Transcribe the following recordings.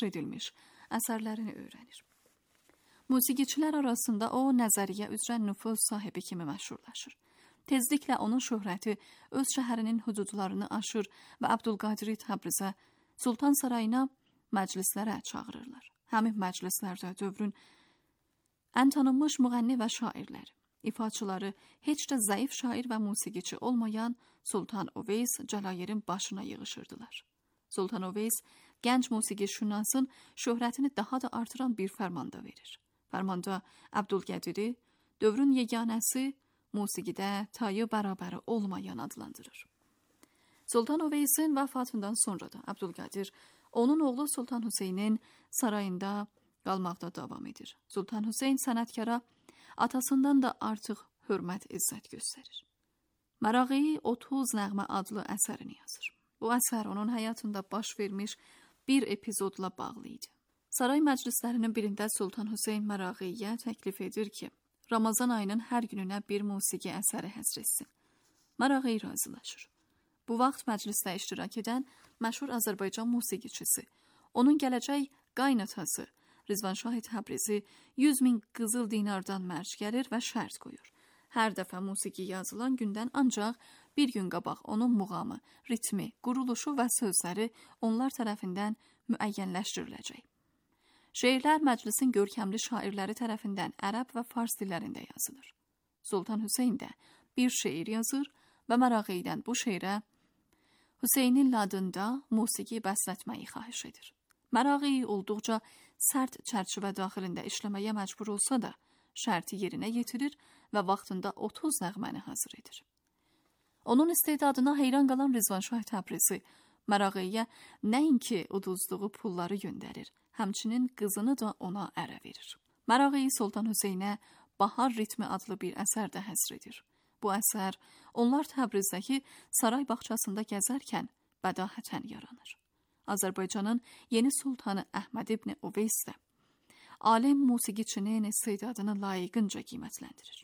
həsr edilmiş əsərlərini öyrənir. Musiqiçilər arasında o nəzəriyyə üzrə nüfuz sahibi kimi məşhurlaşır. Tezliklə onun şöhrəti öz şəhərinin hüdudlarını aşır və Abdülqadiri Təbrizə, Sultan Sarayına məclislərə çağırırlar. Həmin məclislərdə dövrün ən tanınmış müğənni və şairləri, ifaçıları heç də zəif şair və musiqiçi olmayan Sultan Uveys Cəlayerin başına yığışırdılar. Sultan Uveys gənc musiqişünasın şöhrətini daha da artıran bir fərmanda verir. Fərmanda Abdülqədiri dövrün yeganəsi, musiqidə tayı bərabəri olmayan adlandırır. Sultan Uveysin vəfatından sonra da Abdülqadir onun oğlu Sultan Hüseynin sarayında qalmaqda davam edir. Sultan Hüseyn sənətkara atasından da artıq hörmət izzət göstərir. Məraği 30 nəğmə adlı əsərini yazır. Bu əsər onun həyatında baş vermiş bir epizodla bağlı idi. Saray məclislərinin birində Sultan Hüseyn Mərağiyə təklif edir ki, Ramazan ayının hər gününə bir musiqi əsəri həsr etsin. Məraği razılaşır. Bu vaxt məclisdə iştirak edən məşhur Azərbaycan musiqiçisi, onun gələcək qaynatası Rizvanşah Təbrizi 100.000 qızıl dinardan mərc gəlir və şərt qoyur. Hər dəfə musiqi yazılan gündən ancaq bir gün qabaq onun muğamı, ritmi, quruluşu və sözləri onlar tərəfindən müəyyənləşdiriləcək. Şeirlər məclisin görkəmli şairləri tərəfindən ərəb və fars dillərində yazılır. Sultan Hüseyn də bir şeir yazır və Mərağidən bu şeirə Hüseynin ladında musiqi bəslətməyi xahiş edir. Məraği olduqca sərt çərçivə daxilində işləməyə məcbur olsa da, şərti yerinə yetirir və vaxtında 30 nəğməni hazır edir. Onun istedadına heyran qalan Rizvanşah Təbrizi Mərağiyə nəinki uduzduğu pulları göndərir, həmçinin qızını da ona ərə verir. Məraği Sultan Hüseynə Bahar ritmi adlı bir əsər də həsr edir. Bu əsər onlar Təbrizdəki saray bağçasında gəzərkən bədahətən yaranır. Azərbaycanın yeni sultanı Əhməd ibn Uveys də alim musiqiçinin istedadını layiqinca qiymətləndirir.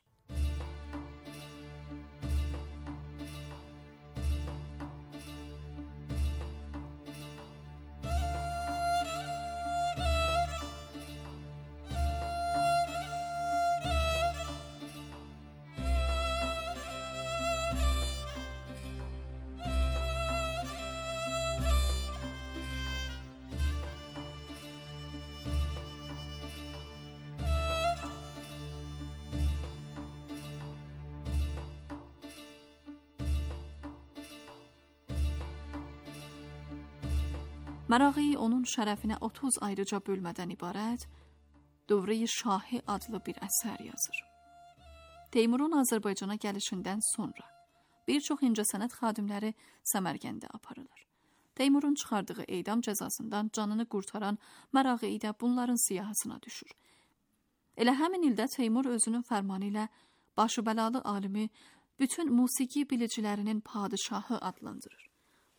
Məraği onun şərəfinə 30 ayrıca bölmədən ibarət Dövre-i Şahi adlı bir əsər yazır. Teymurun Azərbaycana gəlişindən sonra bir çox incəsənət xadimləri Səmərqəndə aparılır. Teymurun çıxardığı edam cəzasından canını qurtaran Məraği də bunların siyahısına düşür. Elə həmin ildə Teymur özünün fərmanı ilə başı bəlalı alimi bütün musiqi bilicilərinin padişahı adlandırır.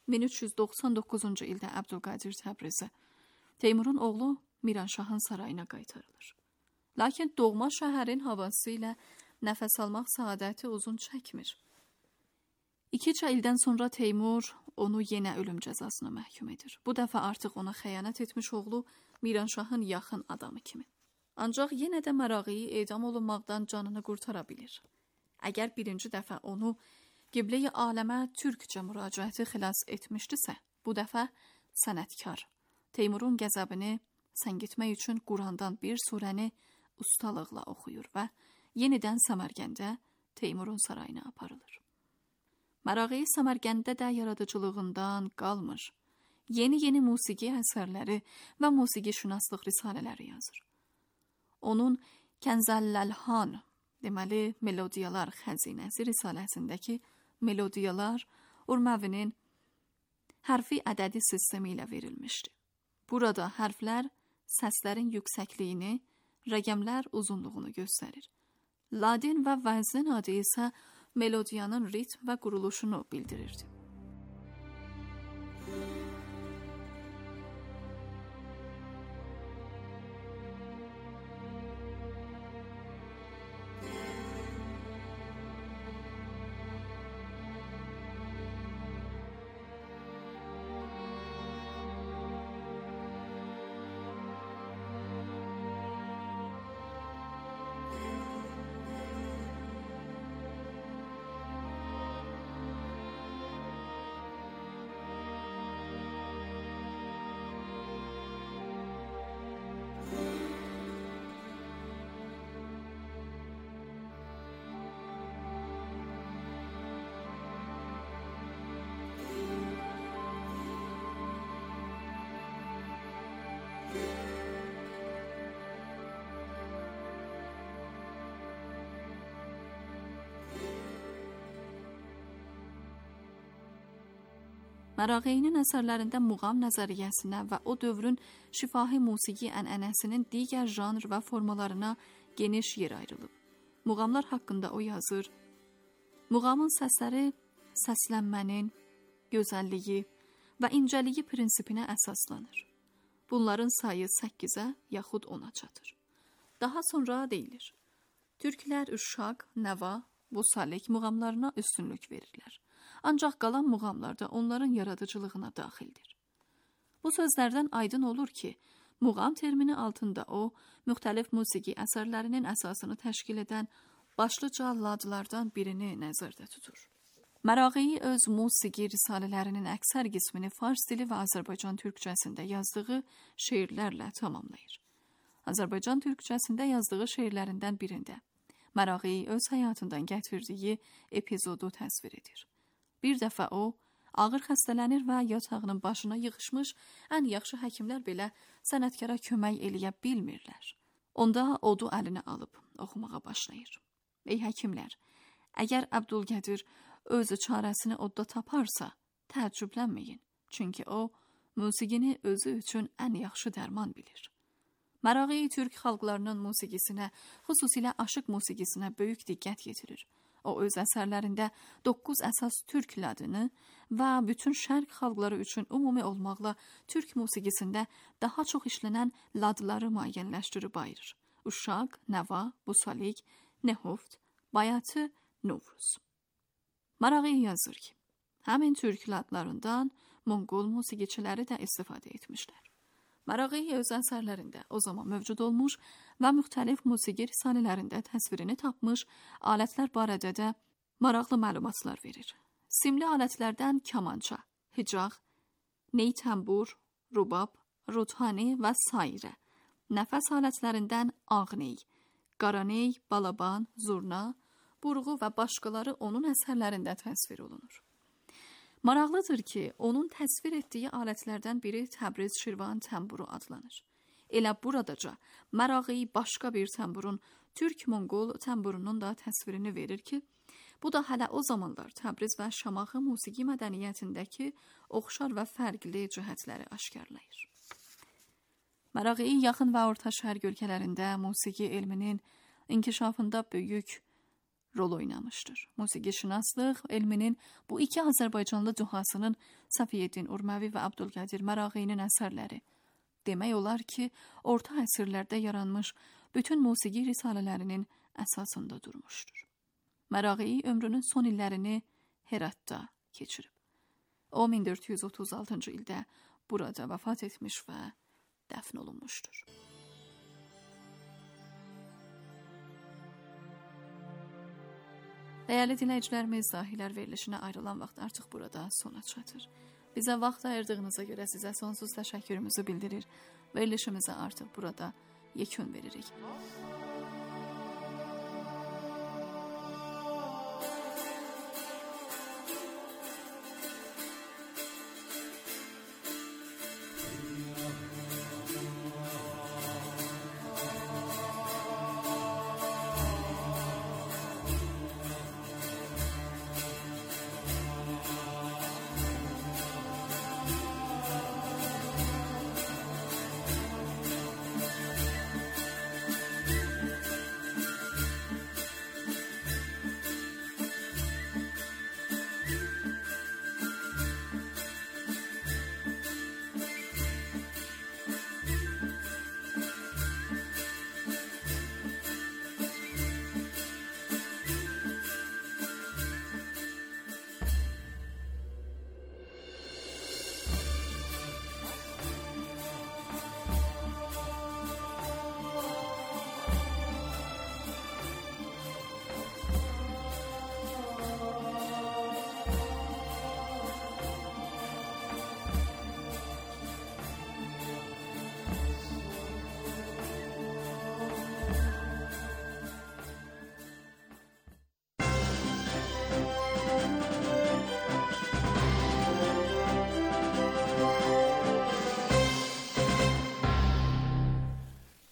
1399-cu ildə Abdülqadir Təbrizi Teymurun oğlu Miranşahın sarayına qaytarılır. Lakin doğma şəhərin havası ilə nəfəs almaq saadəti uzun çəkmir. 2 ildən sonra Teymur onu yenə ölüm cəzasına məhkum edir. Bu dəfə artıq ona xəyanət etmiş oğlu Miranşahın yaxın adamı kimi. Ancaq yenə də Məraği edam olunmaqdan canını qurtara bilir. Əgər birinci dəfə onu Qiblə-i aləmə türkcə müraciəti xilas etmişdisə, bu dəfə sənətkar Teymurun qəzəbini səngitmək üçün Qurandan bir surəni ustalıqla oxuyur və yenidən Səmərqəndə Teymurun sarayına aparılır. Məraği Səmərqəndə də yaradıcılığından qalmır. Yeni musiqi əsərləri və musiqi şünaslıq risalələri yazır. Onun Kənzəl-Əlhan, deməli melodiyalar xəzinəsi risaləsindəki melodiyalar Urməvinin hərfi ədədi sistemi ilə verilmişdi. Burada hərflər səslərin yüksəkliyini, rəqəmlər uzunluğunu göstərir. Ladin və vəzn adı isə melodiyanın ritm və quruluşunu bildirirdi. Marağeyinin əsərlərində muğam nəzəriyyəsinə və o dövrün şifahi musiqi ənənəsinin digər janr və formalarına geniş yer ayrılıb. Muğamlar haqqında o yazır: muğamın səsləri səslənmənin, gözəlliyi və incəliyi prinsipinə əsaslanır. Bunların sayı 8-ə yaxud 10-a çatır. Daha sonra deyilir: türklər uşaq, nəva, busalik muğamlarına üstünlük verirlər. Ancaq qalan muğamlar da onların yaradıcılığına daxildir. Bu sözlərdən aydın olur ki, muğam termini altında o, müxtəlif musiqi əsərlərinin əsasını təşkil edən başlıca ladlardan birini nəzərdə tutur. Marağeyi öz musiqi risalələrinin əksər qismini fars dili və Azərbaycan türkçəsində yazdığı şeirlərlə tamamlayır. Azərbaycan türkçəsində yazdığı şeirlərindən birində Marağeyi öz həyatından gətirdiyi epizodu təsvir edir. Bir dəfə o, ağır xəstələnir və yatağının başına yığışmış ən yaxşı həkimlər belə sənətkara kömək eləyə bilmirlər. Onda odu əlinə alıb oxumağa başlayır. Ey həkimlər, əgər Əbdülqədir öz çarəsini odda taparsa, təəccüblənməyin. Çünki o, musiqini özü üçün ən yaxşı dərman bilir. Marağeyi türk xalqlarının musiqisinə, xüsusilə aşıq musiqisinə böyük diqqət yetirir. O öz əsərlərində 9 əsas türk ladını və bütün şərq xalqları üçün ümumi olmaqla türk musiqisində daha çox işlənən ladları müəyyənləşdirib ayırır. Uşaq, nəva, busalik, nehuft, bayatı, novruz. Marağeyi yazır ki, həmin türk ladlarından Monqol musiqiçiləri də istifadə etmişlər. Marağeyi öz əsərlərində o zaman mövcud olmuş və müxtəlif musiqi risalələrində təsvirini tapmış alətlər barədə də maraqlı məlumatlar verir. Simli alətlərdən kamança, hicaq, ney təmbur, rubab, ruthani və sairə. Nəfəs alətlərindən ağney, qaraney, balaban, zurna, burğu və başqaları onun əsərlərində təsvir olunur. Maraqlıdır ki, onun təsvir etdiyi alətlərdən biri Təbriz Şirvan təmburu adlanır. Elə buradaca Marağeyi başqa bir təmburun, Türk-Monqol təmburunun da təsvirini verir ki, bu da hələ o zamanlar Təbriz və Şamaxı musiqi mədəniyyətindəki oxşar və fərqli cəhətləri aşkarlayır. Marağeyi yaxın və orta şərq ölkələrində musiqi elminin inkişafında böyük rol oynamışdır. Musiqişünaslıq elminin bu iki Azərbaycanlı dühasının Səfiyyəddin Urməvi və Əbdülqədir Marağeyinin əsərləri demək olar ki, orta əsrlərdə yaranmış bütün musiqi risalələrinin əsasında durmuşdur. Marağeyi ömrünün son illərini Heratda keçirib. O 1436-cı ildə burada vəfat etmiş və dəfn olunmuşdur. Dəyərli dinləyicilərimiz, Sahilər verilişinə ayrılan vaxt artıq burada sona çatır. Bizə vaxt ayırdığınıza görə sizə sonsuz təşəkkürümüzü bildirir. Verilişimizə artıq burada yekun veririk.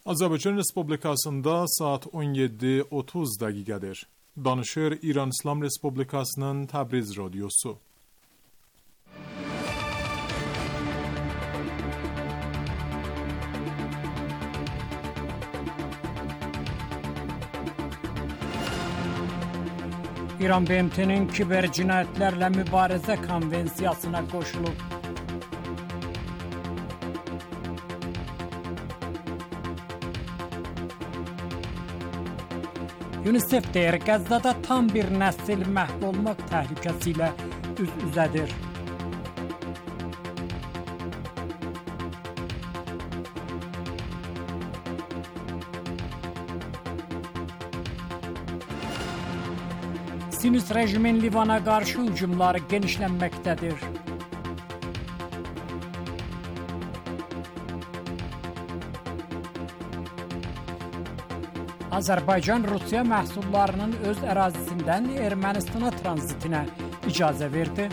Azərbaycan Respublikasında saat 17:30 dəqiqədir. Danışır İran İslam Respublikasının Təbriz Radyosu. İran BMT-nin kiber cinayətlərlə mübarizə konvensiyasına qoşulub. UNICEF deyir, Qəzzada tam bir nəsil məhv olmaq təhlükəsi ilə üz-üzədir. Sinüs rejimin Livana qarşı hücumları genişlənməkdədir. Azərbaycan Rusiya məhsullarının öz ərazisindən Ermənistana tranzitinə icazə verdi.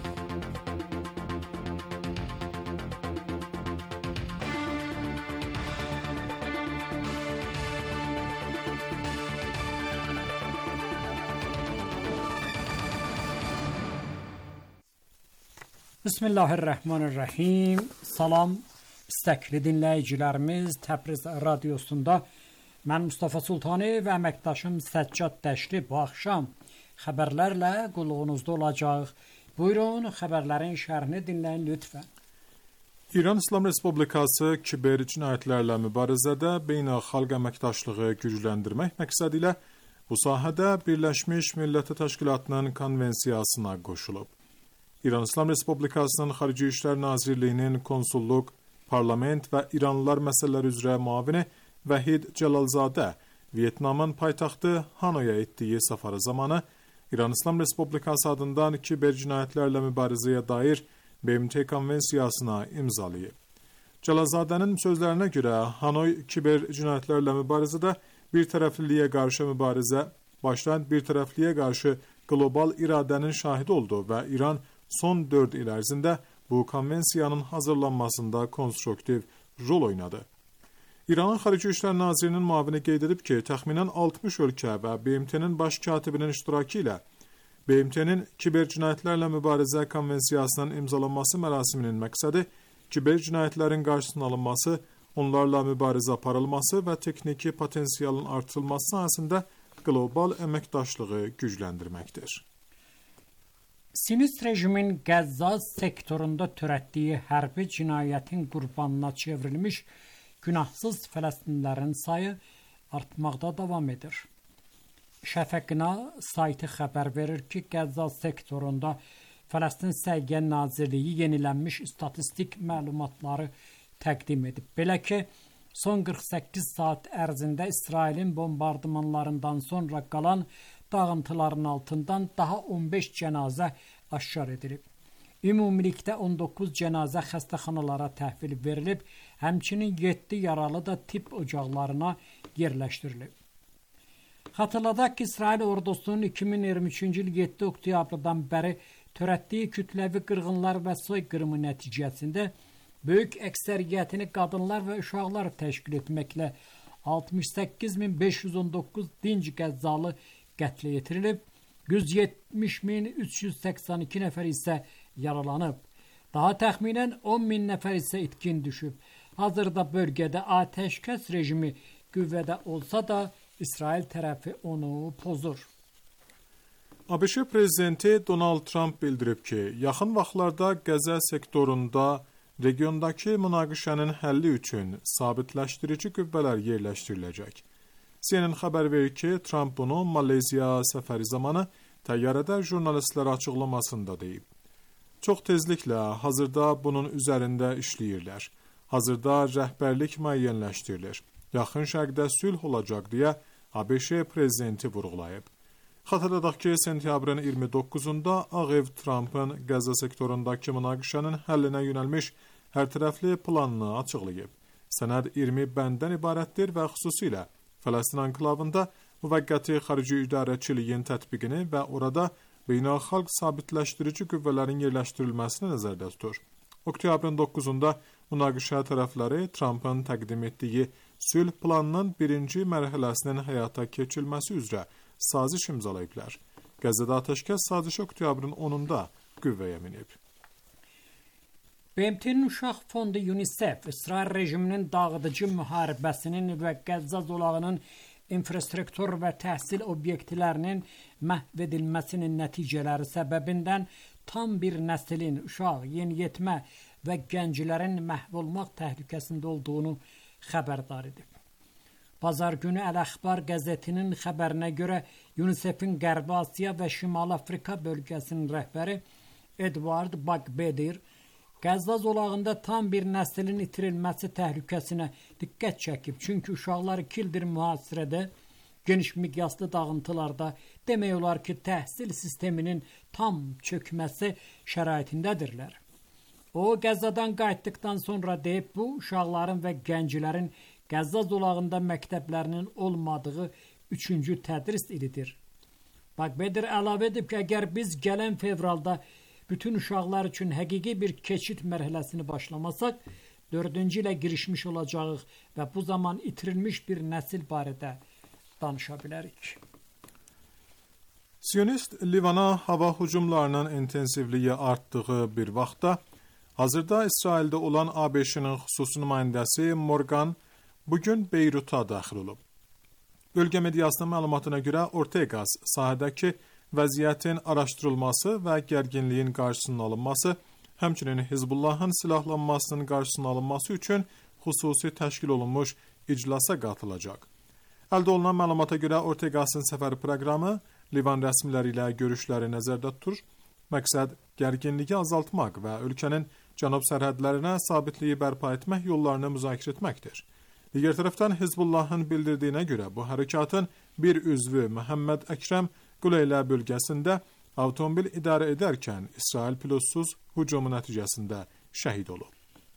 Bismillahirrahmanirrahim. Salam, istəkli dinləyicilərimiz, Təbriz Radyosunda mən Mustafa Sultani və əməkdaşım Səccad Dəşli bu axşam xəbərlərlə qulluğunuzda olacaq. Buyurun, xəbərlərin şərhini dinləyin lütfən. İran İslam Respublikası kiber cinayətlərlə mübarizədə beynəlxalq əməkdaşlığı gücləndirmək məqsədi ilə bu sahədə Birləşmiş Millətlər Təşkilatının konvensiyasına qoşulub. İran İslam Respublikasının Xarici İşlər Nazirliyinin konsulluq, parlament və İranlılar məsələləri üzrə müavini Vahid Cəlalzadə Vyetnamın paytaxtı Hanoya etdiyi səfəri zamanı İran İslam Respublikası adından kiber cinayətlərlə mübarizəyə dair BMT konvensiyasına imzalayıb. Cəlalzadənin sözlərinə görə Hanoy kiber cinayətlərlə mübarizədə birtərəfliliyə qarşı mübarizə, başdan birtərəfliyə qarşı qlobal iradənin şahidi oldu və İran son 4 il ərzində bu konvensiyanın hazırlanmasında konstruktiv rol oynadı. İranın Xarici İşlər Nazirinin müavini qeyd edib ki, təxminən 60 ölkə və BMT-nin baş katibinin iştirakı ilə BMT-nin kiber cinayətlərlə mübarizə konvensiyasının imzalanması mərasiminin məqsədi kiber cinayətlərin qarşısının alınması, onlarla mübarizə aparılması və texniki potensialın artırılması sahəsində qlobal əməkdaşlığı gücləndirməkdir. Sinüs rejimin Qəzza sektorunda törətdiyi hərbi cinayətin qurbanına çevrilmiş günahsız Fələstinlilərin sayı artmaqda davam edir. Şəfəqina saytı xəbər verir ki, Qəzza sektorunda Fələstin Səhiyyə Nazirliyi yenilənmiş statistik məlumatları təqdim edib. Belə ki, son 48 saat ərzində İsrailin bombardımanlarından sonra qalan dağıntıların altından daha 15 cənazə aşkar edilib. Ümumilikdə 19 cənazə xəstəxanalara təhvil verilib, həmçinin 7 yaralı da tibb ocaqlarına yerləşdirilib. Xatırladaq ki, İsrail ordusunun 2023-cü il 7 oktyabrdan bəri törətdiyi kütləvi qırğınlar və soyqırımı nəticəsində böyük əksəriyyətini qadınlar və uşaqlar təşkil etməklə 68.519 dinc Qəzzalı qətlə yetirilib, 170.382 nəfər isə yaralanıb. Daha təxminən 10.000 nəfər isə itkin düşüb. Hazırda bölgədə atəşkəs rejimi qüvvədə olsa da, İsrail tərəfi onu pozur. ABŞ prezidenti Donald Trump bildirib ki, yaxın vaxtlarda Qəzza sektorunda regiondakı münaqişənin həlli üçün sabitləşdirici qüvvələr yerləşdiriləcək. CNN xəbər verir ki, Trump bunu Malezya səfəri zamanı təyyarədə jurnalistlərə açıqlamasında deyib. Çox tezliklə hazırda bunun üzərində işləyirlər. Hazırda rəhbərlik müəyyənləşdirilir. Yaxın şərqdə sülh olacaq deyə ABŞ prezidenti vurğulayıb. Xatırladaq ki, sentyabrın 29-da Ağ Ev Trumpın Qəzza sektorundakı münaqişənin həllinə yönəlmiş hərtərəfli planını açıqlayıb. Sənəd 20 bəndən ibarətdir və xüsusilə Fələstin anklavında müvəqqəti xarici idarəçiliyin tətbiqini və orada beynəlxalq sabitləşdirici qüvvələrin yerləşdirilməsini nəzərdə tutur. Oktyabrın 9-da münaqişə tərəfləri Trumpın təqdim etdiyi sülh planının birinci mərhələsinin həyata keçirilməsi üzrə saziş imzalayıblar. Qəzzədə atəşkəs sazişi oktyabrın 10-da qüvvəyə minib. BMT-nin Uşaq Fondu UNICEF, İsrail rejiminin dağıdıcı müharibəsinin və Qəzza zolağının infrastruktur və təhsil obyektlərinin məhv edilməsinin nəticələri səbəbindən tam bir nəslin uşaq, yeniyetmə və gənclərin məhv olmaq təhlükəsində olduğunu xəbərdar edib. Bazar günü Əl-Əxbar qəzetinin xəbərinə görə UNICEF-in Qərbi Asiya və Şimali Afrika bölgəsinin rəhbəri Edward Bagbedir Qəzza zolağında tam bir nəslin itirilməsi təhlükəsinə diqqət çəkib. Çünki uşaqlar 2 ildir mühasirədə, geniş miqyaslı dağıntılarda, demək olar ki, təhsil sisteminin tam çökməsi şəraitindədirlər. O, Qəzzadan qayıtdıqdan sonra deyib, bu uşaqların və gənclərin Qəzza zolağında məktəblərinin olmadığı 3-cü tədris ilidir. Bagbedir əlavə edib ki, əgər biz gələn fevralda bütün uşaqlar üçün həqiqi bir keçid mərhələsini başlamasaq, 4-cü ilə girişmiş olacağıq və bu zaman itirilmiş bir nəsil barədə danışa bilərik. Siyonist Livana hava hücumlarının intensivliyi artdığı bir vaxtda, hazırda İsraildə olan ABŞ-nin xüsusi nümayəndəsi Morgan bugün Beyruta daxil olub. Bölgə mediasının məlumatına görə Ortegas sahədəki vəziyyətin araşdırılması və gərginliyin qarşısının alınması, həmçinin Hizbullahın silahlanmasının qarşısının alınması üçün xüsusi təşkil olunmuş iclasa qatılacaq. Əldə olunan məlumata görə Ortegasın səfər proqramı Livan rəsmiləri ilə görüşləri nəzərdə tutur. Məqsəd gərginliyi azaltmaq və ölkənin cənub sərhədlərinə sabitliyi bərpa etmək yollarını müzakirə etməkdir. Digər tərəfdən Hizbullahın bildirdiyinə görə bu hərəkatın bir üzvü Məhəmməd Əkrəm Quleylə bölgəsində avtomobil idarə edərkən İsrail pilotsuz hücumu nəticəsində şəhid olub.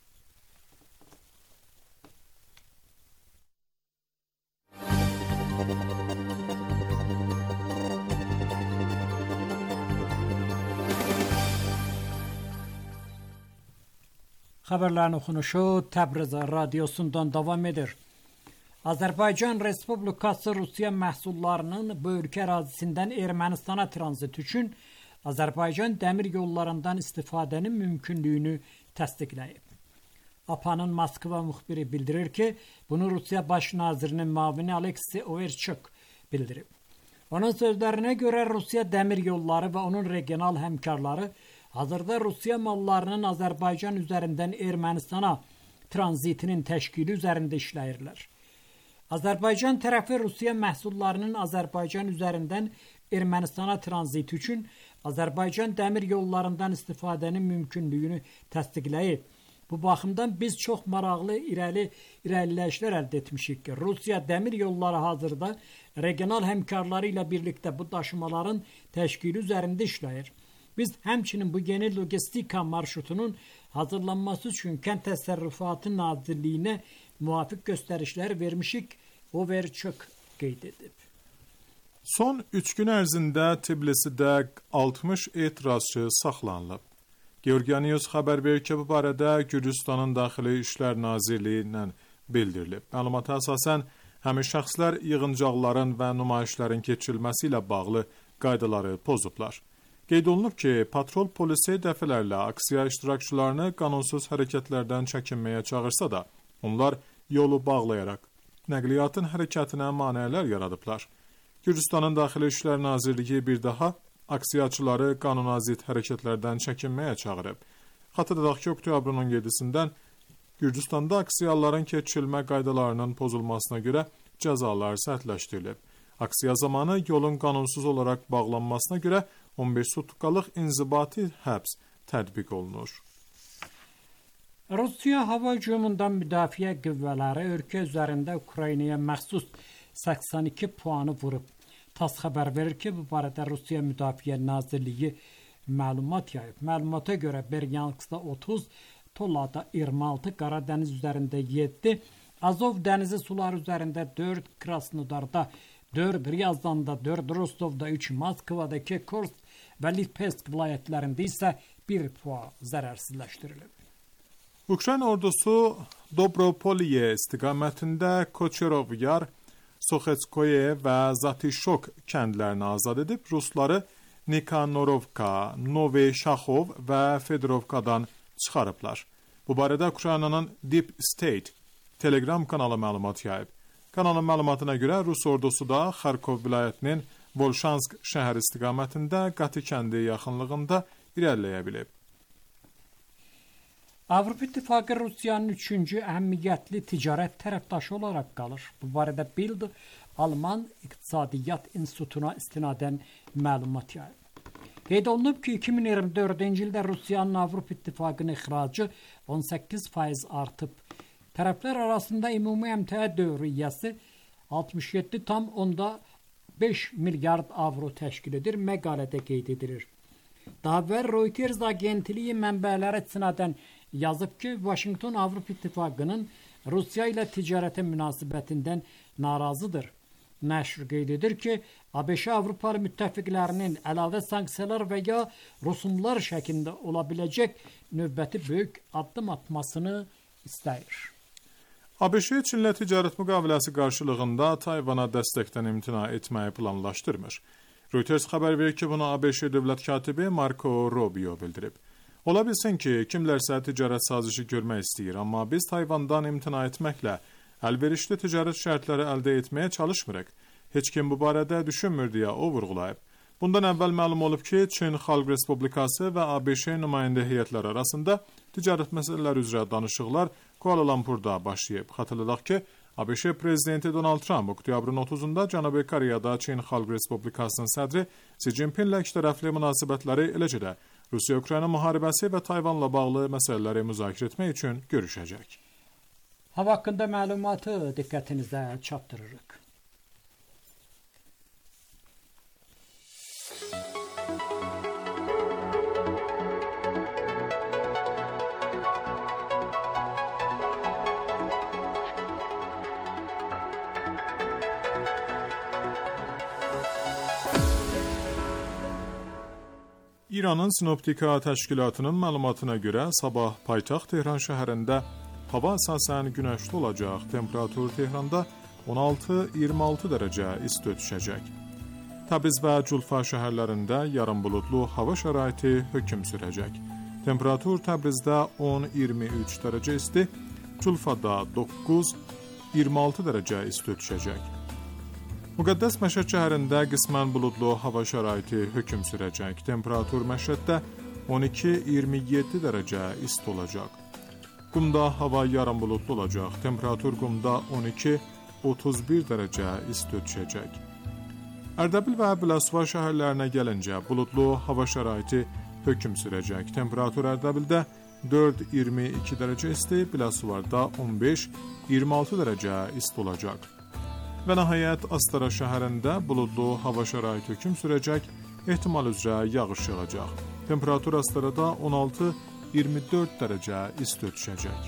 Xəbərlərin oxunuşu Təbriz radiosundan davam edir. Azərbaycan Respublikası Rusiya məhsullarının bu ölkə ərazisindən Ermənistana tranzit üçün Azərbaycan dəmir yollarından istifadənin mümkünlüyünü təsdiqləyib. APA'nın Moskva müxbiri bildirir ki, bunu Rusiya Baş nazirinin müavini Aleksey Overchuk bildirib. Onun sözlərinə görə Rusiya dəmir yolları və onun regional həmkarları hazırda Rusiya mallarının Azərbaycan üzərindən Ermənistana tranzitinin təşkili üzərində işləyirlər. Azərbaycan tərəfi Rusiya məhsullarının Azərbaycan üzərindən Ermənistana tranziti üçün Azərbaycan dəmir yollarından istifadənin mümkünlüyünü təsdiqləyib. Bu baxımdan biz çox maraqlı irəliləyişlər əldə etmişik ki, Rusiya dəmir yolları hazırda regional həmkarları ilə birlikdə bu daşımaların təşkili üzərində işləyir. Biz həmçinin bu yeni logistika marşrutunun hazırlanması üçün Kənd Təsərrüfatı Nazirliyinə müvafiq göstərişlər vermişik, Overchuk qeyd edib. Son 3 gün ərzində Tbilisidə 60 etirazçı saxlanılıb. Georgia News xəbər verir ki, bu barədə Gürcüstanın Daxili İşlər Nazirliyi ilə bildirilib. Məlumata əsasən, həmin şəxslər yığıncaqların və nümayişlərin keçirilməsi ilə bağlı qaydaları pozublar. Qeyd olunub ki, patrol polisi dəfələrlə aksiya iştirakçılarını qanunsuz hərəkətlərdən çəkinməyə çağırsa da, onlar yolu bağlayaraq nəqliyyatın hərəkətinə maneələr yaradıblar. Gürcüstanın Daxili İşlər Nazirliyi bir daha aksiyaçıları qanunazid hərəkətlərdən çəkinməyə çağırıb. Xatırladaq ki, oktyabrın 17-sindən Gürcüstanda aksiyaların keçirilmə qaydalarının pozulmasına görə cəzalar sərtləşdirilib. Aksiya zamanı yolun qanunsuz olaraq bağlanmasına görə 15 sutkalıq inzibati həbs tətbiq olunur. Rusiya hava hücumundan müdafiə qüvvələri ölkə üzərində Ukraynaya məxsus 82 puanı vurub. TASS xəbər verir ki, bu barədə Rusiya Müdafiə Nazirliyi məlumat yayıb. Məlumata görə Beryanskda 30, Tolada 26, Qaradəniz üzərində 7, Azov dənizi suları üzərində 4, Krasnodarda 4, Ryazanda 4, Rostovda 3, Moskvada 2, Kursk və Lipetsk vilayətlərində isə 1 puan zərərsizləşdirilib. Ukrayna ordusu Dobropoliye istiqamətində Kocherov Yar, Soxetskoye və Zatişok kəndlərini azad edib, Rusları Nikanorovka, Novi Şaxov və Fedorovkadan çıxarıblar. Bu barədə Ukraynanın Deep State Telegram kanalı məlumat yayıb. Kanalın məlumatına görə Rus ordusu da Xarkov vilayətinin Volşansk şəhər istiqamətində Qati kəndi yaxınlığında irəliləyə bilib. Avropa İttifaqı Rusiyanın 3-cü əhəmiyyətli ticarət tərəfdaşı olaraq qalır. Bu barədə Bild Alman İqtisadiyyat İnstitutuna istinadən məlumat yayıb. Qeyd olunub ki, 2024-cü ildə Rusiyanın Avropa İttifaqının ixracı 18% artıb. Tərəflər arasında ümumi əmtəə dövriyyəsi 67,5 milyard avro təşkil edir, məqalədə qeyd edilir. Daha əvvəl Reuters agentliyi mənbələrə istinadən yazıb ki, Vaşinqton Avropa İttifaqının Rusiya ilə ticarətə münasibətindən narazıdır. Nəşr qeyd edir ki, ABŞ Avropalı müttəfiqlərinin əlavə sanksiyalar və ya rüsumlar şəklində ola biləcək növbəti böyük addım atmasını istəyir. ABŞ Çinlə ticarət müqaviləsi qarşılığında Tayvana dəstəkdən imtina etməyi planlaşdırmır. Reuters xəbər verir ki, bunu ABŞ dövlət katibi Marco Rubio bildirib. Ola bilsin ki, kimlərsə ticarət sazişi görmək istəyir, amma biz Tayvandan imtina etməklə əlverişli ticarət şərtləri əldə etməyə çalışmırıq. Heç kim bu barədə düşünmür deyə o vurğulayıb. Bundan əvvəl məlum olub ki, Çin Xalq Respublikası və ABŞ nümayəndə heyətləri arasında ticarət məsələləri üzrə danışıqlar Kuala Lumpurda başlayıb. Xatırladaq ki, ABŞ prezidenti Donald Trump oktyabrın 30-da Cənubi Koreyada Çin Xalq Respublikasının sədri Xi Jinpinglə ikitərəfli münasibətləri, eləcə də Rusiya-Ukrayna müharibəsi və Tayvanla bağlı məsələləri müzakirə etmək üçün görüşəcək. Hava haqqında məlumatı diqqətinizə çatdırırıq. İranın Sinoptika təşkilatının məlumatına görə sabah paytaxt Tehran şəhərində hava əsasən günəşli olacaq. Temperatur Tehranda 16-26 dərəcə isti düşəcək. Təbriz və Culfa şəhərlərində yarım buludlu hava şəraiti hökm sürəcək. Temperatur Təbrizdə 10-23 dərəcə isti, Culfada 9-26 dərəcə isti düşəcək. Müqəddəs Məşəd şəhərində qismən buludlu hava şəraiti hökm sürəcək. Temperatur Məşəddə 12-27 dərəcə isti olacaq. Qumda hava yarım buludlu olacaq. Temperatur Qumda 12-31 dərəcə isti düşəcək. Ərdəbil və Biləsuvar şəhərlərinə gəlincə buludlu hava şəraiti hökm sürəcək. Temperatur Ərdəbildə 4-22 dərəcə isti, Biləsuvarda 15-26 dərəcə isti olacaq. Və nəhayət Astara şəhərində buludlu hava şəraiti hökm sürəcək, ehtimal üzrə yağış yağacaq. Temperatur Astarada 16-24 dərəcə isti düşəcək.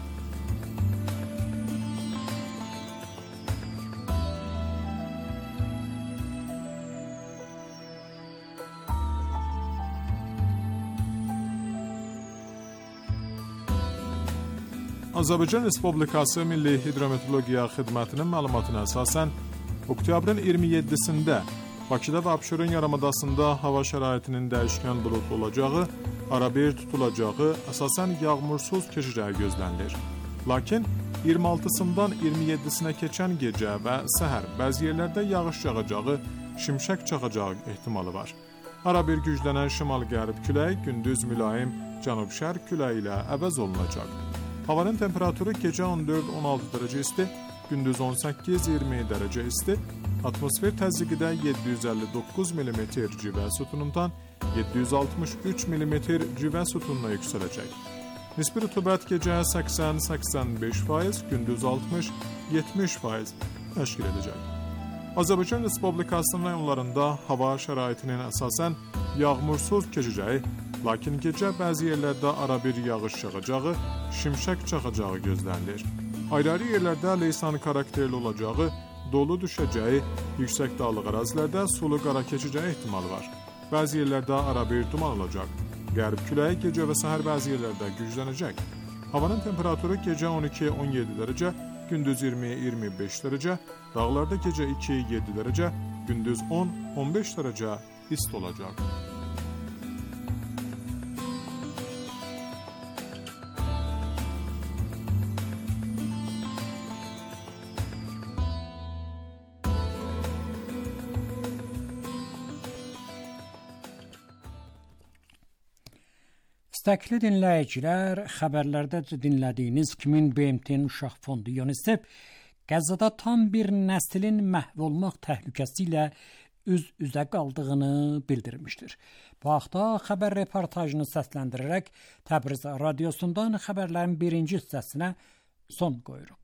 Azərbaycan Respublikası Milli Hidrometeorologiya Xidmətinin məlumatına əsasən, oktyabrın 27-sində Bakıda və Abşeron yarımadasında hava şəraitinin dəyişkən buludlu olacağı, arabir tutulacağı, əsasən yağmursuz keçəcəyi gözlənilir. Lakin 26-sından 27-sinə keçən gecə və səhər bəzi yerlərdə yağış yağacağı, şimşək çaxacağı ehtimalı var. Arabir güclənən şimal-qərb küləyi gündüz mülayim cənub-şərq küləyi ilə əvəz olunacaq. Havanın temperaturu gecə 14-16 dərəcə isti, gündüz 18-20 dərəcə isti, atmosfer təzyiqi də 759 mm civə sütunundan 763 mm civə sütununa yüksələcək. Nisbi rütubət gecə 80-85%, gündüz 60-70% təşkil edəcək. Azərbaycan Respublikasının rayonlarında hava şəraitinin əsasən yağmursuz keçəcəyi, lakin gecə bəzi yerlərdə arabir yağış yağacağı, şimşək çaxacağı gözlənilir. Ayrı-ayrı yerlərdə leysan karakterli olacağı, dolu düşəcəyi, yüksək dağlıq ərazilərdə sulu qara keçəcəyi ehtimalı var. Bəzi yerlərdə arabir duman olacaq. Qərb küləyi gecə və səhər bəzi yerlərdə güclənəcək. Havanın temperaturu gece 12-17 derece, gündüz 20-25 derece, dağlarda gece 2-7 derece, gündüz 10-15 derece isti olacak. İstəkli dinləyicilər, xəbərlərdə dinlədiyiniz kimin BMT-nin Uşaq Fondu UNICEF Qəzzada tam bir nəslin məhv olmaq təhlükəsi ilə üz-üzə qaldığını bildirmişdir. Bu haqda xəbər reportajını səsləndirərək Təbriz radiosundan xəbərlərin birinci hissəsinə son qoyuruq.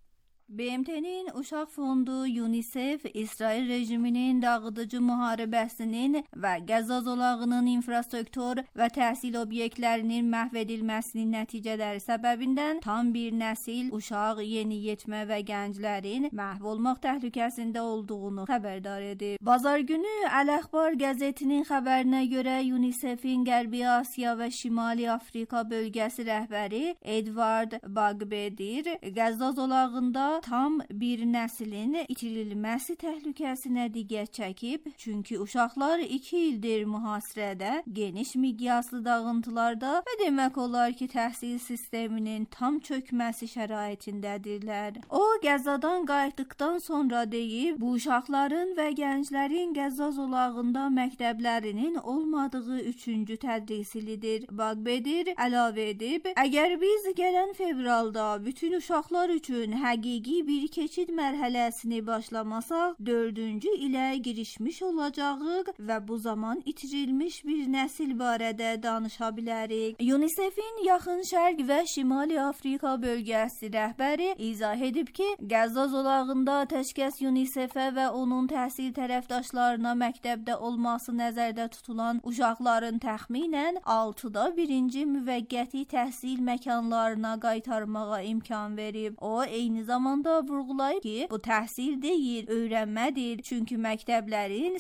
BMT-nin Uşaq Fondu UNICEF, İsrail rejiminin dağıdıcı müharibəsinin və Qəzza zolağının infrastruktur və təhsil obyektlərinin məhv edilməsinin nəticələri səbəbindən tam bir nəsil uşaq, yeniyetmə və gənclərin məhv olmaq təhlükəsində olduğunu xəbərdar edib. Bazar günü Əl-Əxbar qəzetinin xəbərinə görə UNICEF-in Qərbi Asiya və Şimali Afrika bölgəsi rəhbəri Edward Bagbedir Qəzza zolağında tam bir nəslin itirilməsi təhlükəsinə diqqət çəkib, çünki uşaqlar 2 ildir mühasirədə, geniş miqyaslı dağıntılarda və demək olar ki, təhsil sisteminin tam çökməsi şəraitindədirlər. O, Qəzzadan qayıtdıqdan sonra deyib, bu uşaqların və gənclərin Qəzza zolağında məktəblərinin olmadığı 3-cü tədris ilidir. Bagbedir əlavə edib, əgər biz gələn fevralda bütün uşaqlar üçün həqiqi bir keçid mərhələsini başlamasaq, 4-cü ilə girişmiş olacağıq və bu zaman itirilmiş bir nəsil barədə danışa bilərik. UNICEF-in Yaxın Şərq və Şimali Afrika bölgəsi rəhbəri izah edib ki, Qəzza zolağında təşkəs UNICEF-ə və onun təhsil tərəfdaşlarına məktəbdə olması nəzərdə tutulan uşaqların təxminən 6-da 1-ci müvəqqəti təhsil məkanlarına qaytarmağa imkan verib. O, eyni zamanda vurğulayıb ki, bu təhsil deyil, öyrənmədir. Çünki məktəblərin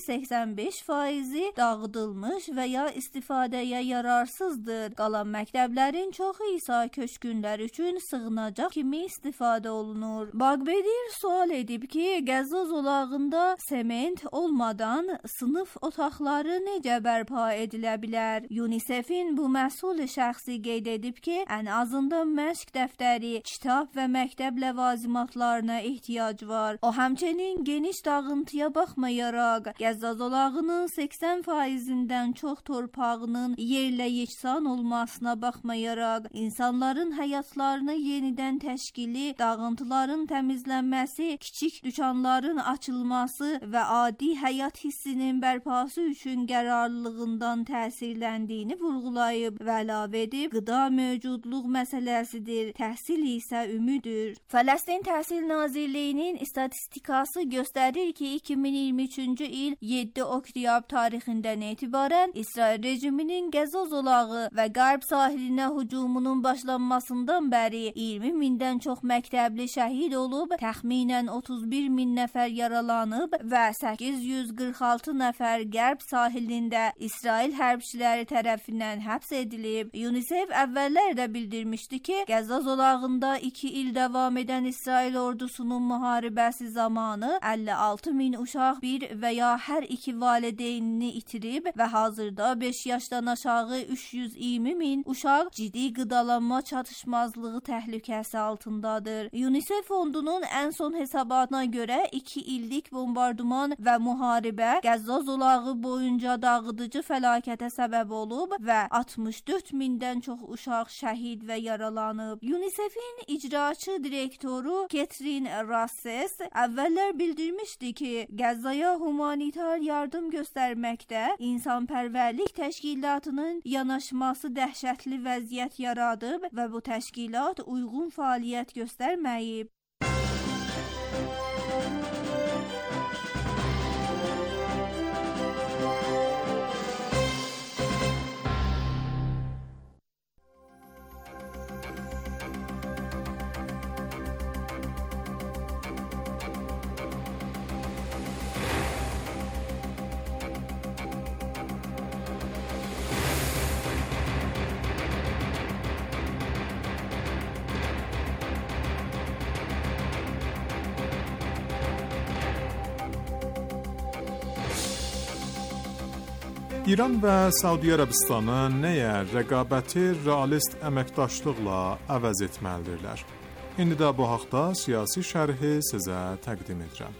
85%-i dağıdılmış və ya istifadəyə yararsızdır. Qalan məktəblərin çoxu isə köçkünlər üçün sığınacaq kimi istifadə olunur. Bagbedir sual edib ki, Qəzza zolağında sement olmadan sınıf otaqları necə bərpa edilə bilər? UNICEF-in bu məsul şəxsi qeyd edib ki, ən azından məşq dəftəri, kitab və məktəb ləvazimatlarına ehtiyac var. O həmçinin geniş dağıntıya baxmayaraq, Qəzza zolağının 80%-dən çox torpağının yerlə yeksan olmasına baxmayaraq, insanların həyatlarını yenidən təşkili, dağıntıların təmizlənməsi, kiçik dükanların açılması və adi həyat hissinin bərpası üçün qərarlılığından təsirləndiyini vurğulayıb və əlavə edib, qıda mövcudluq məsələsidir, təhsil isə ümüdür. Fələstin Təhsil Nazirliyinin istatistikası göstərir ki, 2023-cü il 7 oktyabr tarixindən etibarən İsrail rejiminin Qəzza zolağı və Qərb sahilinə hücumunun başlanmasından bəri 20 mindən çox məktəbli şəhid olub, təxminən 31 min nəfər yaralanıb və 846 nəfər Qərb sahilində İsrail hərbçiləri tərəfindən həbs edilib. UNICEF əvvəllər də bildirmişdi ki, Qəzza zolağında 2 il davam edən İsrail ordusunun müharibəsi zamanı 56 min uşaq bir və ya hər iki valideynini itirib və hazırda 5 yaşdan aşağı 320 min uşaq ciddi qidalanma çatışmazlığı təhlükəsi altındadır. UNICEF fondunun ən son hesabatına görə 2 illik bombardıman və müharibə Qəzza zolağı boyunca dağıdıcı fəlakətə səbəb olub və 64 mindən çox uşaq şəhid və yaralanıb. UNICEF-in icraçı direktoru Ketrin Rasses əvvəllər bildirmişdi ki, Qəzzaya humanitar yardım göstərməkdə İnsanpərvərlik Təşkilatının yanaşması dəhşətli vəziyyət yaradıb və bu təşkilat uyğun fəaliyyət göstərməyib. İran və Səudiyyə Ərəbistanı nəyə rəqabəti realist əməkdaşlıqla əvəz etməlidirlər? İndi də bu haqda siyasi şərhi sizə təqdim edirəm.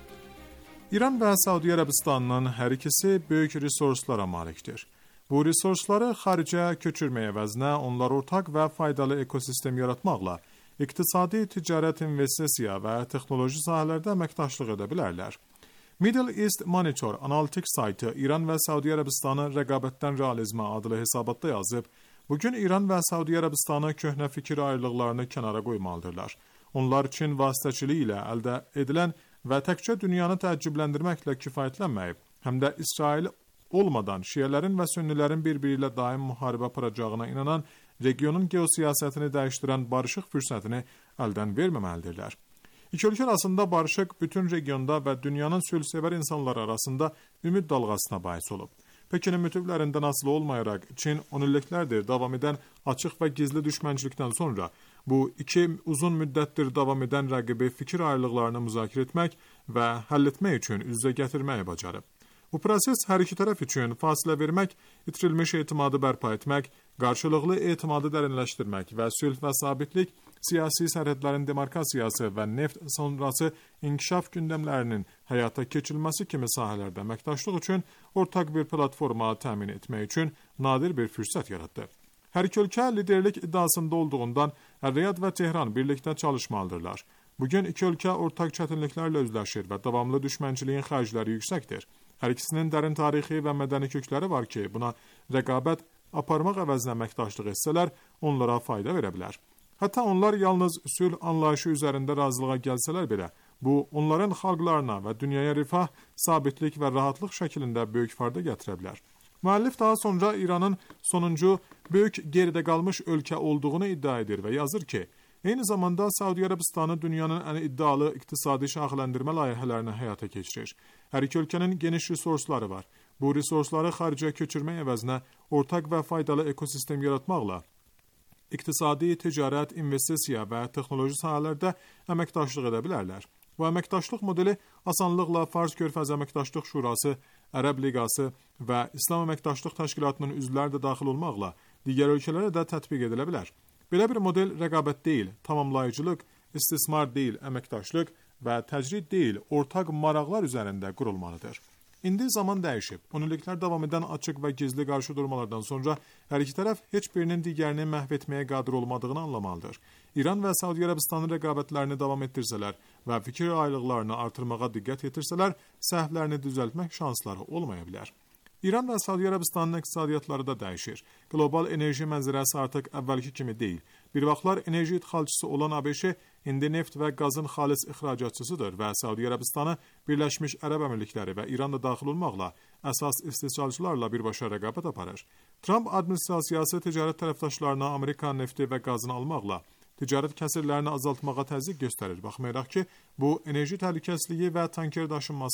İran və Səudiyyə Ərəbistanının hər ikisi böyük resurslara malikdir. Bu resursları xaricə köçürməyə əvəzinə onlar ortaq və faydalı ekosistem yaratmaqla iqtisadi, ticarət, investisiya və texnoloji sahələrdə əməkdaşlıq edə bilərlər. Middle East Monitor analitik saytı İran və Səudiyyə Ərəbistanı rəqabətdən realizmə adlı hesabatda yazıb, bugün İran və Səudiyyə Ərəbistanı köhnə fikir ayrılıqlarını kənara qoymalıdırlar. Onlar Çin vasitəçiliyi ilə əldə edilən və təkcə dünyanı təəccübləndirməklə kifayətlənməyib, həm də İsrail olmadan şiələrin və sünnilərin bir-biri ilə daim müharibə aparacağına inanan regionun geosiyasətini dəyişdirən barışıq fürsətini əldən verməməlidirlər. İki ölkə arasında barışıq bütün regionda və dünyanın sülhsevər insanları arasında ümid dalğasına bais olub. Pekinin mütləqlərindən asılı olmayaraq Çin 10 illiklərdir davam edən açıq və gizli düşmənçilikdən sonra bu iki uzun müddətdir davam edən rəqibi fikir ayrılıqlarını müzakirə etmək və həll etmək üçün üz-üzə gətirməyi bacarıb. Bu proses hər iki tərəf üçün fasilə vermək, itirilmiş etimadı bərpa etmək, qarşılıqlı etimadı dərinləşdirmək və sülh və sabitlik, siyasi sərhədlərin demarkasiyası və neft sonrası inkişaf gündəmlərinin həyata keçirilməsi kimi sahələrdə əməkdaşlıq üçün ortaq bir platforma təmin etmək üçün nadir bir fürsət yaratdı. Hər iki ölkə liderlik iddiasında olduğundan Riyad və Tehran birlikdə çalışmalıdırlar. Bugün iki ölkə ortaq çətinliklərlə üzləşir və davamlı düşmənçiliyin xərcləri yüksəkdir. Hər ikisinin dərin tarixi və mədəni kökləri var ki, buna rəqabət aparmaq əvəzinə əməkdaşlıq etsələr, onlara fayda verə bilər. Hətta onlar yalnız sülh anlayışı üzərində razılığa gəlsələr belə, bu onların xalqlarına və dünyaya rifah, sabitlik və rahatlıq şəklində böyük fayda gətirə bilər. Müəllif daha sonra İranın sonuncu böyük geridə qalmış ölkə olduğunu iddia edir və yazır ki, eyni zamanda Səudiyyə Ərəbistanı dünyanın ən iddialı iqtisadi şaxələndirmə layihələrini həyata keçirir. Hər iki ölkənin geniş resursları var. Bu resursları xaricə köçürmək əvəzinə ortaq və faydalı ekosistem yaratmaqla iqtisadi, ticarət, investisiya və texnoloji sahələrdə əməkdaşlıq edə bilərlər. Bu əməkdaşlıq modeli asanlıqla Fars Körfəzi Əməkdaşlıq Şurası, Ərəb Liqası və İslam Əməkdaşlıq Təşkilatının üzvləri də daxil olmaqla digər ölkələrə də tətbiq edilə bilər. Belə bir model rəqabət deyil, tamamlayıcılıq, istismar deyil, əməkdaşlıq və təcrid deyil, ortaq maraqlar üzərində qurulmalıdır. İndi zaman dəyişib. 10 illiklər davam edən açıq və gizli qarşıdurmalardan sonra hər iki tərəf heç birinin digərini məhv etməyə qadir olmadığını anlamalıdır. İran və Səudiyyə Ərəbistanın rəqabətlərini davam etdirsələr və fikir ayrılıqlarını artırmağa diqqət yetirsələr, səhvlərini düzəltmək şansları olmaya bilər. İran və Səudiyyə Ərəbistanının iqtisadiyyatları da dəyişir. Qlobal enerji mənzərəsi artıq əvvəlki kimi deyil. Bir vaxtlar enerji idxalçısı olan ABŞ indi neft və qazın xalis ixracatçısıdır və Səudiyyə Ərəbistanı Birləşmiş Ərəb Əmirlikləri və İran da daxil olmaqla əsas istehsalçılarla birbaşa rəqabət aparır. Trump administrasiyası ticarət tərəfdaşlarına Amerikan nefti və qazını almaqla ticarət kəsirlərini azaltmağa təzyiq göstərir. Baxmayaraq ki, bu enerji təhlükəsizliyi və tanker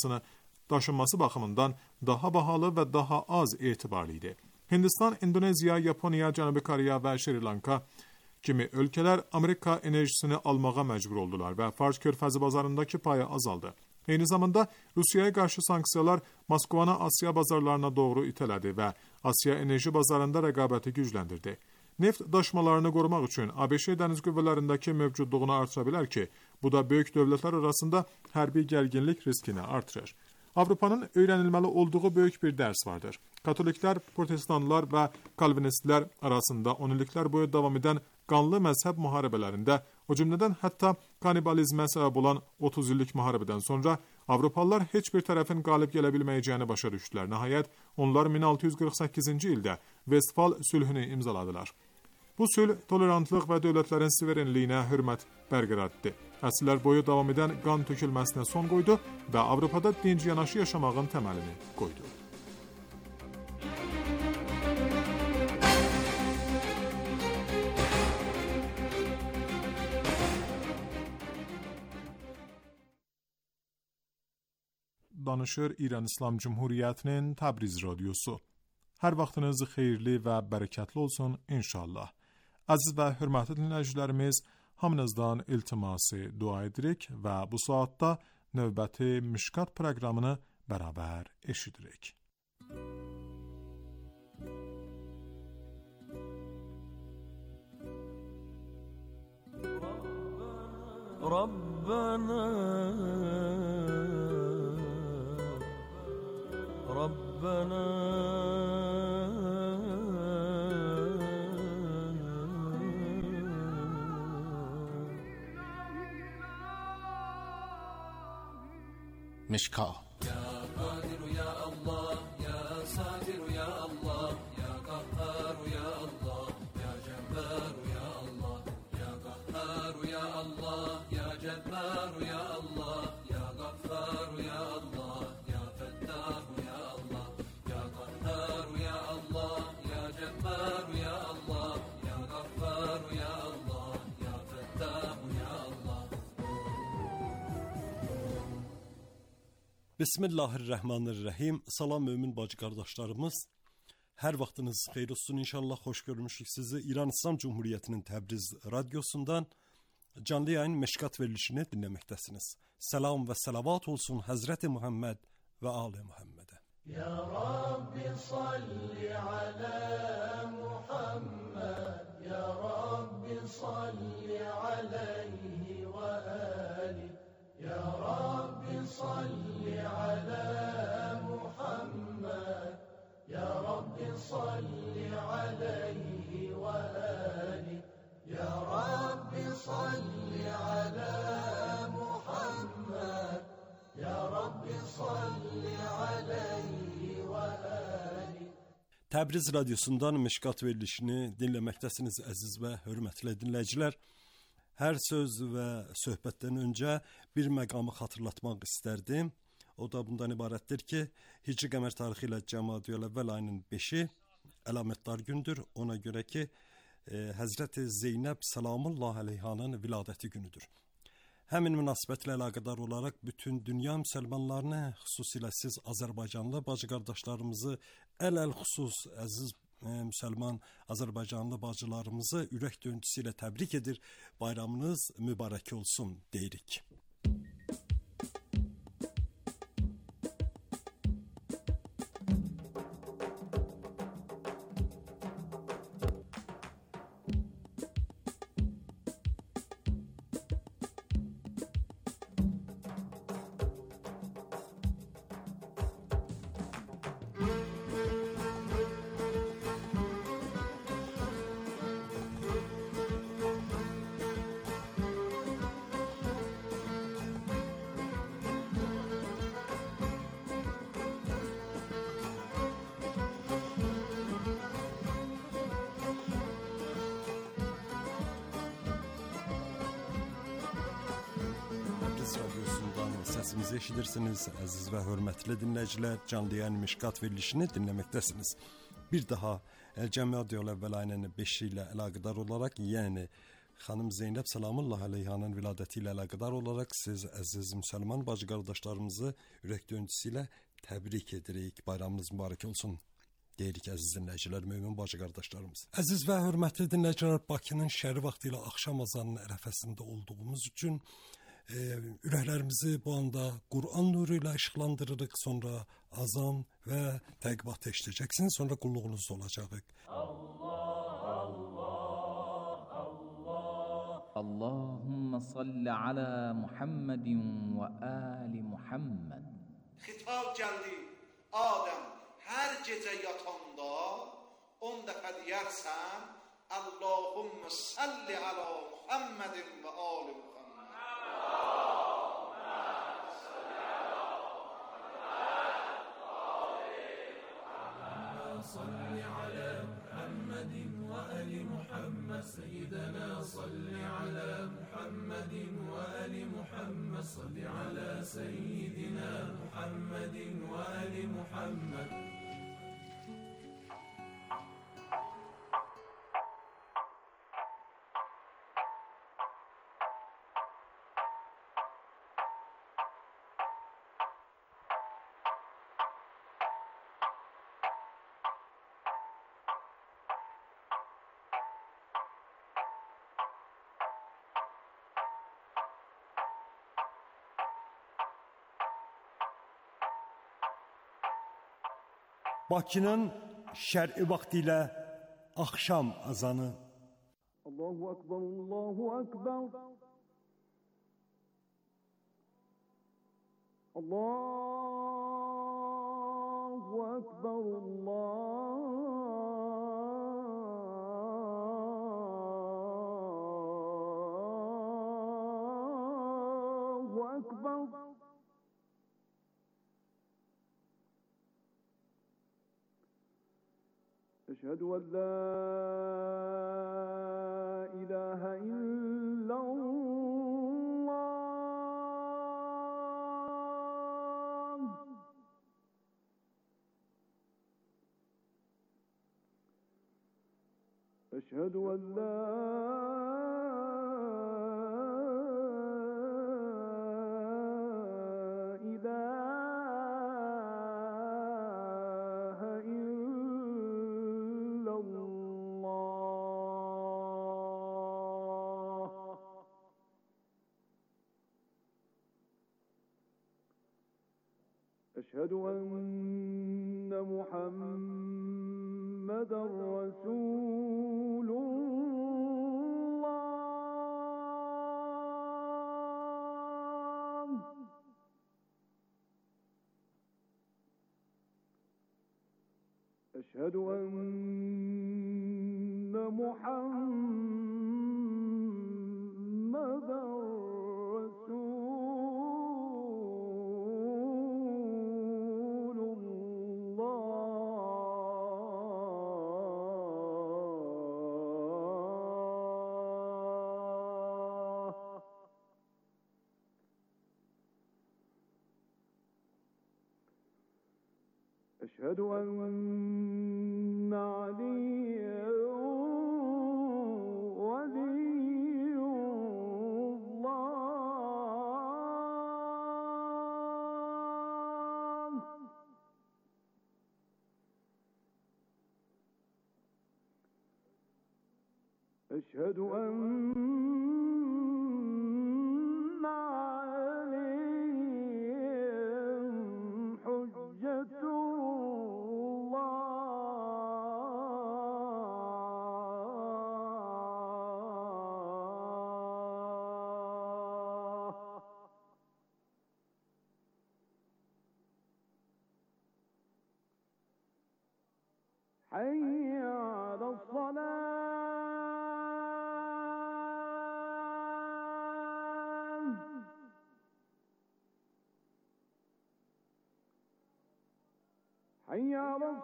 daşınması baxımından daha bahalı və daha az etibarlı idi. Hindistan, Indoneziya, Yaponiya, Cənubi Koreya və Şri Lanka kimi ölkələr Amerika enerjisini almağa məcbur oldular və Fars Körfəzi bazarındakı payı azaldı. Eyni zamanda Rusiyaya qarşı sanksiyalar Moskvanı Asiya bazarlarına doğru itələdi və Asiya enerji bazarında rəqabəti gücləndirdi. Neft daşımalarını qorumaq üçün ABŞ dəniz qüvvələrindəki mövcudluğunu artıra bilər ki, bu da böyük dövlətlər arasında hərbi gərginlik riskini artırır. Avropanın öyrənilməli olduğu böyük bir dərs vardır. Katoliklər, protestanlar və kalvinistlər arasında 10 illiklər boyu davam edən qanlı məzhəb müharibələrində, o cümlədən hətta kanibalizmə səbəb olan 30 illik müharibədən sonra Avropalılar heç bir tərəfin qalib gələ bilməyəcəyini başa düşdülər. Nəhayət, onlar 1648-ci ildə Vestfal sülhünü imzaladılar. Bu sülh tolerantlıq və dövlətlərin suverenliyinə hörmət bərqərar etdi. Əsrlər boyu davam edən qan tökülməsinə son qoydu və Avropada dinc yanaşı yaşamağın təməlini qoydu. Danışır İran İslam Cumhuriyyətinin Təbriz radiosu. Hər vaxtınız xeyirli və bərəkətli olsun inşallah. Əziz və hörmətli dinləyicilərimiz, hamınızdan iltiması dua edirik və bu saatda növbəti Mişkat proqramını bərabər eşidirik. ربنا مشکا يا قادر يا الله يا ساتر يا الله يا قهار يا الله يا جبار يا الله يا قهار يا الله يا جبار يا الله يا غفار يا الله يا فتاح يا الله يا قهار يا الله يا جبار يا الله يا غفار يا الله يا فتاح يا الله. Bismillahirrahmanirrahim. Salam mömin bacı qardaşlarımız. Hər vaxtınız xeyir olsun inşallah. Xoş görmüşük sizi İran İslam Cumhuriyyətinin Təbriz radiosundan canlı yayın Meşkat verilişini dinləməkdəsiniz. Salam və salavat olsun Həzrəti Muhammed və Ali Muhammedə. Ya Rabbi salli ala Muhammed, Ya Rabbi salli alayhi və ali. Ya Rabbi salli ala Muhammed, Ya Rabbi salli alayhi və ali. Ya Rabbi salli ala Muhammed, Ya Rabbi salli alayhi və ali. Təbriz radiosundan Meşkat verilişini dinləməkdəsiniz əziz və hörmətli dinləyicilər. Hər söz və söhbətdən öncə bir məqamı xatırlatmaq istərdim. O da bundan ibarətdir ki, Hicri qəmər tarixi ilə Cəmadiyül Əvvəl ayının 5-i əlamətdar gündür. Ona görə ki, Həzrəti Zeynəb Salamullah əleyhanın viladəti günüdür. Həmin münasibətlə əlaqədar olaraq bütün dünya müsəlmanlarını, xüsusilə siz Azərbaycanlı bacı qardaşlarımızı, əl-xüsus əziz müsəlman Azərbaycanlı bacılarımızı ürək döyüntüsü ilə təbrik edir. Bayramınız mübarək olsun deyirik. Səsimizi eşidirsiniz, əziz və hörmətli dinləyicilər, canlı yayın Meşkat verilişini dinləməkdəsiniz. Bir daha Cəmadiyül Əvvəl ayının 5-i ilə əlaqədar olaraq, yəni xanım Zeynəb Salamullah əleyhanın viladəti ilə əlaqədar olaraq siz əziz müsəlman bacı qardaşlarımızı ürək döyüntüsü ilə təbrik edirik. Bayramınız mübarək olsun deyirik əziz dinləyicilər, mömin bacı qardaşlarımız. Əziz və hörmətli dinləyicilər, Bakının şəhəri vaxtı ilə axşam azanının ərəfəsində olduğumuz üçün ürəklərimizi bu anda Quran nuru ilə işıqlandırırıq, sonra azan və təqbibat eşidəcəksiniz, sonra qulluğunuz olacaq. Allah, Allah, Allah. Allahümme salli ala Muhammedin ve ali Muhammed. Xitab gəldi, Adəm, hər gecə yatanda 10 dəfə deyərsən, Allahümme salli ala Muhammedin və ali Muhammed. صل على محمد وآل محمد سيدنا صل على محمد وآل محمد صل على سيدنا محمد وآل محمد. Bakının şər'i vaxtı ilə axşam azanı. Allahu Akbar, Allahu Akbar. الله أكبر الله أكبر أشهد أن لا إله إلا الله أشهد أن لا إله إلا الله أشهد أن محمدًا رسول الله أشهد أن محمدًا رسول الله أشهد أن عليا ولي الله أشهد أن عليهم حجة الله حي على الصلاة حي على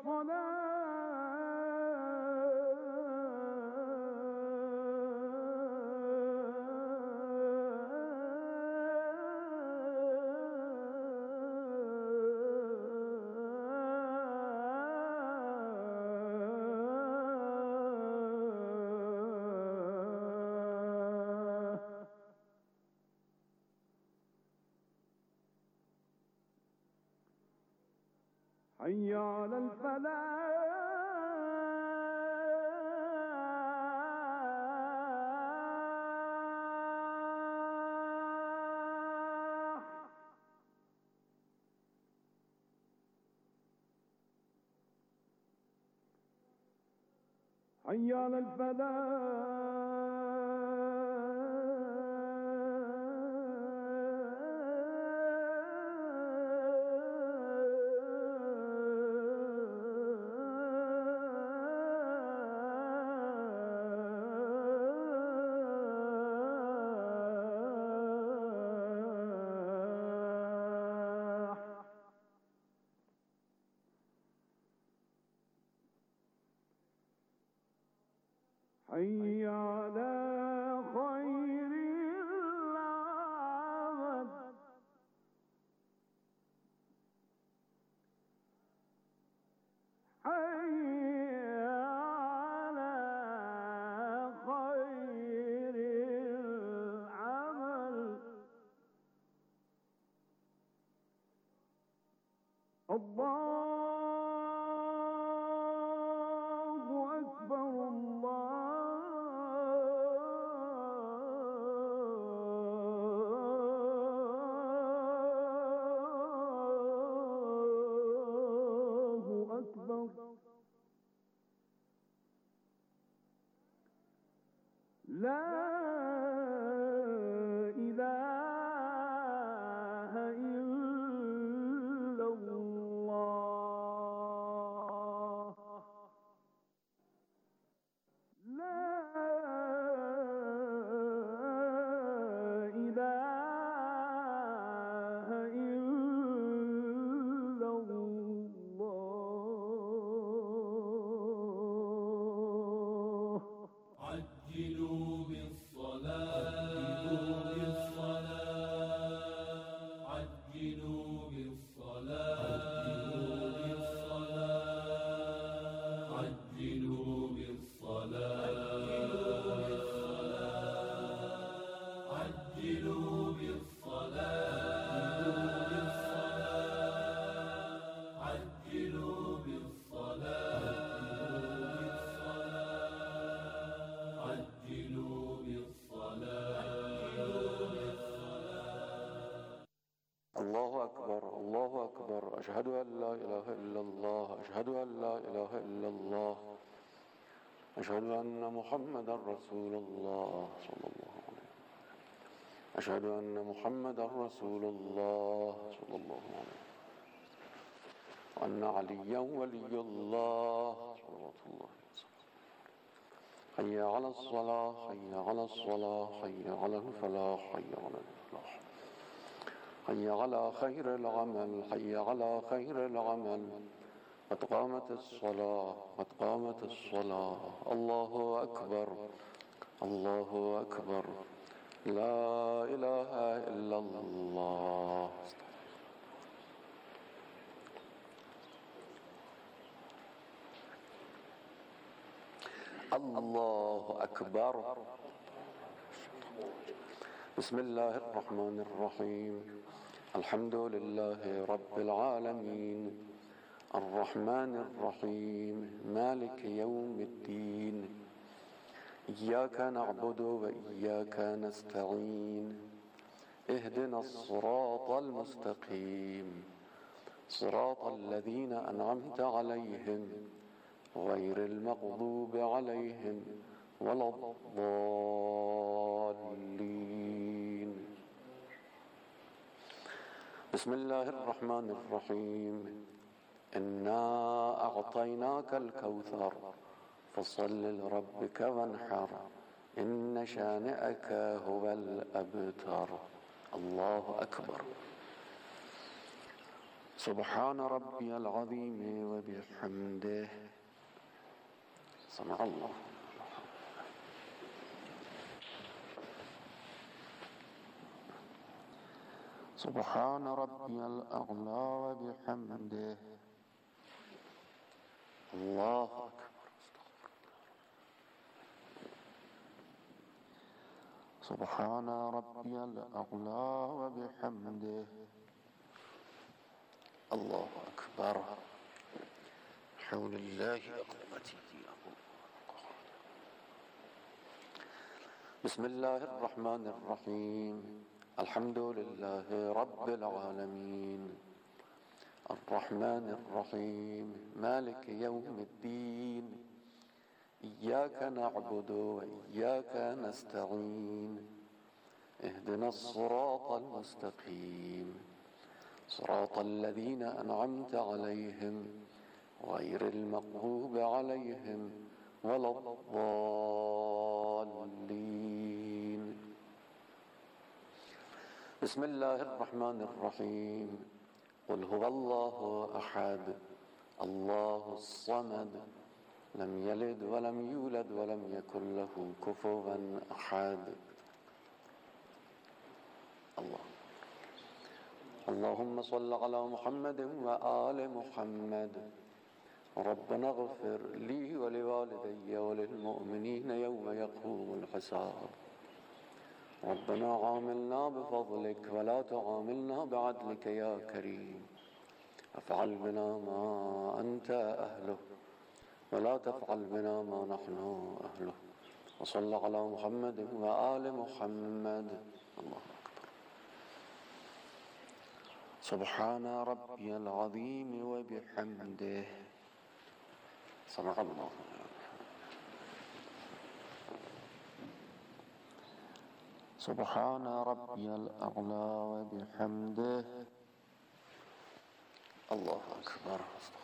الصلاة حي على الفلاح حي على الفلاح حي على خير العمل حي على خير العمل الله أكبر الله أكبر لا إله إلا الله أكبر الله أكبر أشهد أن لا إله إلا الله أشهد أن لا إله إلا الله أشهد أن محمدا رسول الله صلى الله عليه وسلم أشهد أن محمدا رسول الله صلى الله عليه وسلم وأن عليا ولي الله صلوات الله وسلم حي على الصلاة حي على الصلاة حي على الفلاح حي على الفلاح حي على خير العمل حي على خير العمل قد قامت الصلاة قد قامت الصلاة الله أكبر الله أكبر لا إله إلا الله الله أكبر بسم الله الرحمن الرحيم الحمد لله رب العالمين الرحمن الرحيم مالك يوم الدين إياك نعبد وإياك نستعين اهدنا الصراط المستقيم صراط الذين أنعمت عليهم غير المغضوب عليهم ولا الضالين بسم الله الرحمن الرحيم إنا أعطيناك الكوثر فصل لربك وانحر إن شانئك هو الأبتر الله أكبر سبحان ربي العظيم وبحمده سمع الله سبحان ربي الأعلى وبحمده الله أكبر سبحان ربي الأعلى وبحمده الله أكبر حول الله أقوتي بسم الله الرحمن الرحيم الحمد لله رب العالمين الرحمن الرحيم مالك يوم الدين إياك نعبد وإياك نستعين اهدنا الصراط المستقيم صراط الذين أنعمت عليهم غير المغضوب عليهم ولا الضالين بسم الله الرحمن الرحيم قل هو الله أحد الله الصمد لم يلد ولم يولد ولم يكن له كفوا أحد اللهم صل على محمد وآل محمد ربنا اغفر لي ولوالدي وللمؤمنين يوم يقوم الحساب ربنا عاملنا بفضلك ولا تعاملنا بعدلك يا كريم افعل بنا ما أنت أهله ولا تفعل بنا ما نحن أهله وصل على محمد وآل محمد الله أكبر سبحان ربي العظيم وبحمده سمع الله سبحان ربي الأعلى وبحمده الله أكبر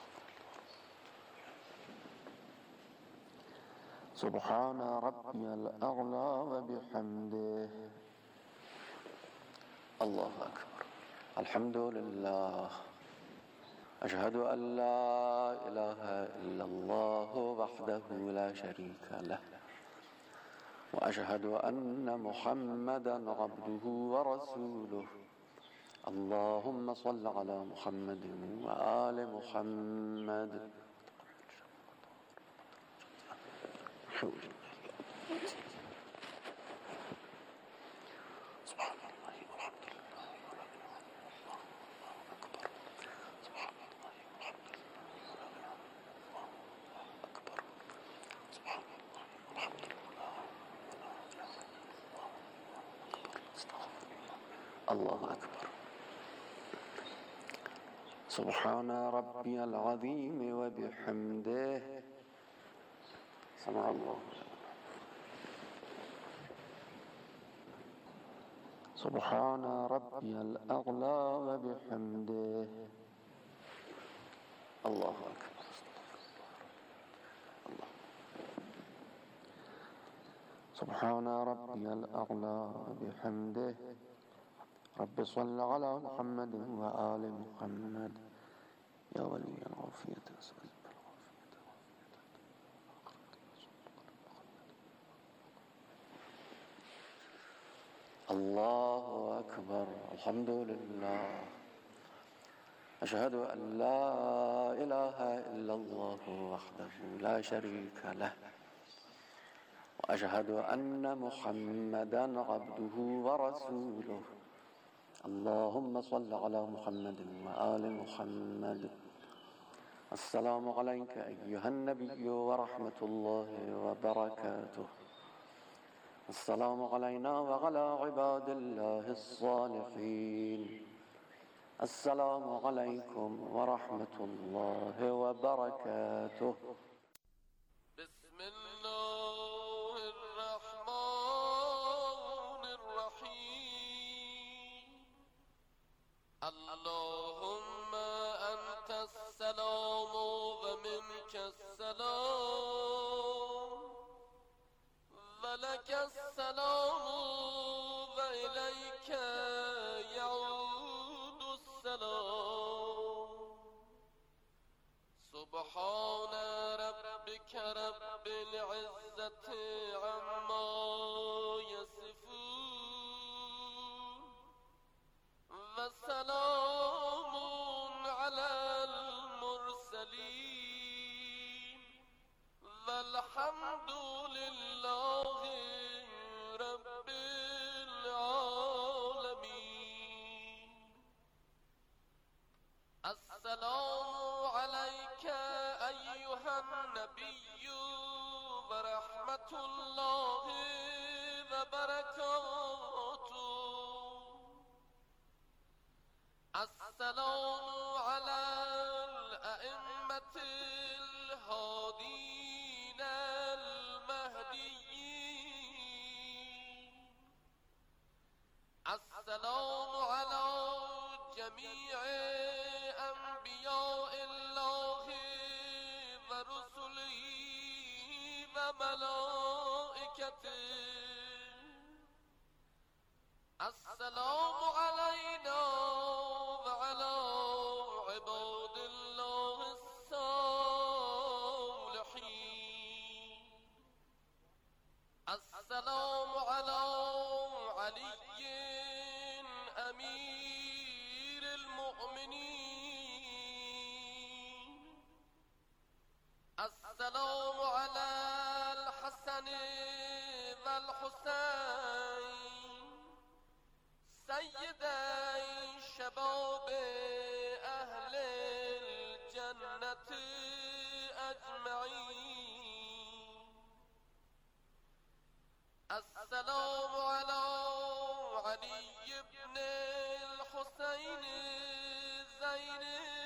سبحان ربي الأعلى وبحمده الله أكبر الحمد لله أشهد أن لا إله إلا الله وحده لا شريك له وأشهد أن محمدا عبده ورسوله اللهم صل على محمد وآل محمد سبحان الله والحمد لله ولا إله إلا الله أكبر سبحان الله والحمد لله الله أكبر سبحان الله والحمد لله الله أكبر سبحان ربي العظيم وبحمده سمع الله سبحان ربي الأعلى وبحمده الله أكبر الله سبحان ربي الأعلى وبحمده رب صل على محمد وآل محمد يا ولي العافية أسألك الله أكبر الحمد لله أشهد أن لا إله إلا الله وحده لا شريك له وأشهد أن محمدا عبده ورسوله اللهم صل على محمد وآل محمد السلام عليك أيها النبي ورحمة الله وبركاته السلام علينا وعلى عباد الله الصالحين السلام عليكم ورحمة الله وبركاته بسم الله الرحمن الرحيم اللهم أنت السلام ومنك السلام ولك السلام وإليك يعود السلام سبحان ربك رب العزة عما يصفون وسلام على المرسلين والحمد لله رب العالمين السلام عليك أيها النبي ورحمة الله وبركاته السلام على الأئمة الهادين المهديين السلام على جميع أنبياء الله ورسله وملائكته السلام علينا وعلى عباد الله الصالحين السلام على علي أمير المؤمنين السلام على الحسن والحسين سيدي شباب أهل الجنة أجمعين السلام على علي بن الحسين زين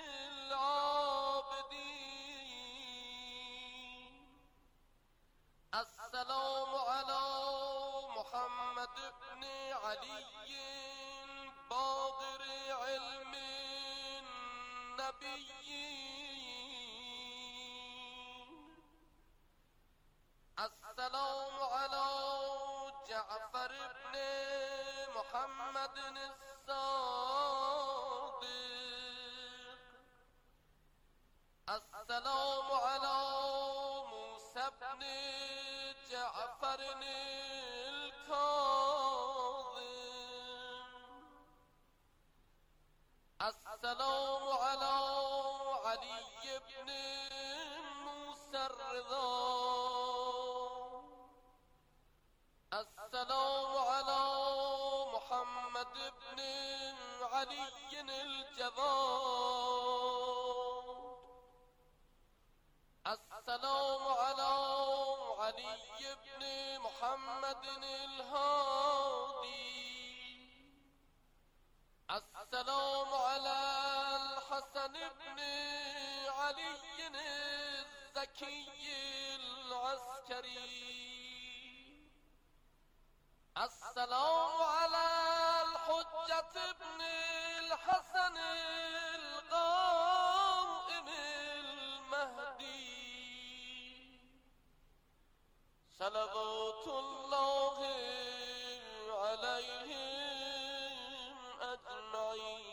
العابدين السلام على محمد بن علي باقر علم النبيين السلام على جعفر بن محمد الصادق السلام على موسى بن جعفر الكاظم السلام على علي بن موسى الرضا السلام على محمد بن علي الجواد السلام على علي بن محمد الهادي السلام على الحسن علي الزكي العسكري السلام على الحجة ابن الحسن القائم المهدي صلوات الله عليهم أجمعين.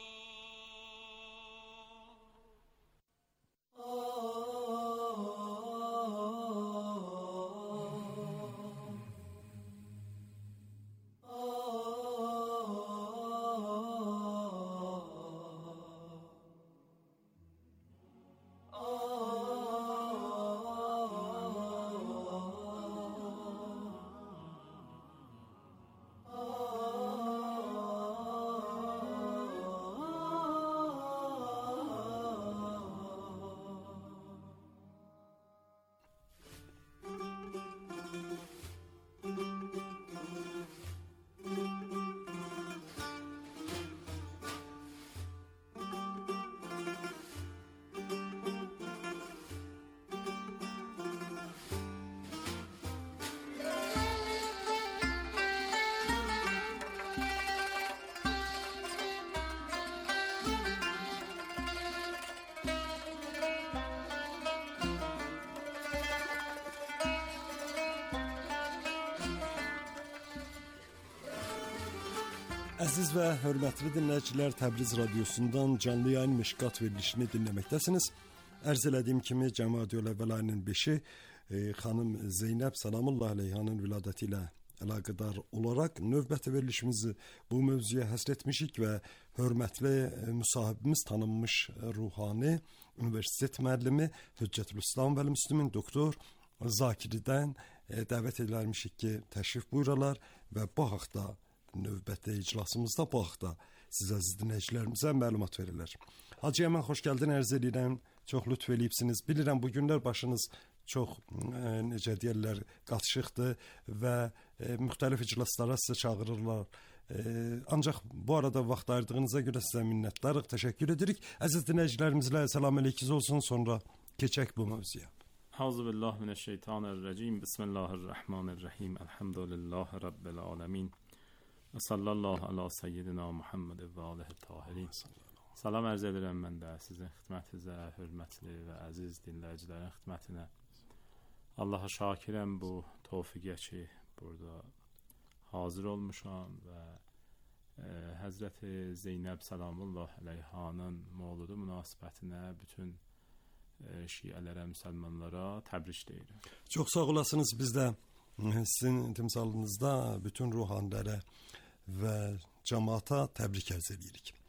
Əziz və hörmətli dinləyicilər, Təbriz radiosundan canlı yayın Mişqat verilişini dinləməkdəsiniz. Ərz elədiyim kimi Cəmaədül Əvvəlayının 5-i xanım Zeynəb Salamullah əleyhanın viladəti ilə əlaqədar olaraq növbəti verilişimizi bu mövzuya həsr etmişik və hörmətli müsahibimiz tanınmış ruhani universitet müəllimi Hüccətülislam vəl Müslümin doktor Zakiridən dəvət edilərmişik ki, təşrif buyuralar və bu haqda növbəti iclasımızda bu haqda siz əziz dinləyicilərimizə məlumat verirlər. Hacıya mən xoş gəldin ərz edirəm. Çox lütf eləyibsiniz. Bilirəm bu günlər başınız çox necə deyirlər qatışıqdır və müxtəlif iclaslara sizə çağırırlar. Ancaq bu arada vaxt ayırdığınıza görə sizə minnətdarıq, təşəkkür edirik. Əziz dinləyicilərimizlə salam əleykiz olsun, sonra keçək bu mövzuya. Euzubillahi mineşşeytanirracim. Bismillahirrahmanirrahim. Elhamdülillahi rabbil alamin. Və sallallahu ala seyyidina Muhammed və alihi tahirin. Salam ərz edirəm mən də sizin xidmətinizə, hörmətli və əziz dinləyicilərin xidmətinə. Allaha şakirəm bu tövfiqə ki, burada hazır olmuşam və Həzrəti Zeynəb Salamullah əleyhanın məvludu münasibətinə bütün şiələrə, müsəlmanlara təbrik deyirəm. Çox sağ olasınız. Biz də sizin timsalınızda bütün ruhanilərə və cəmaata təbrik ərz edirik.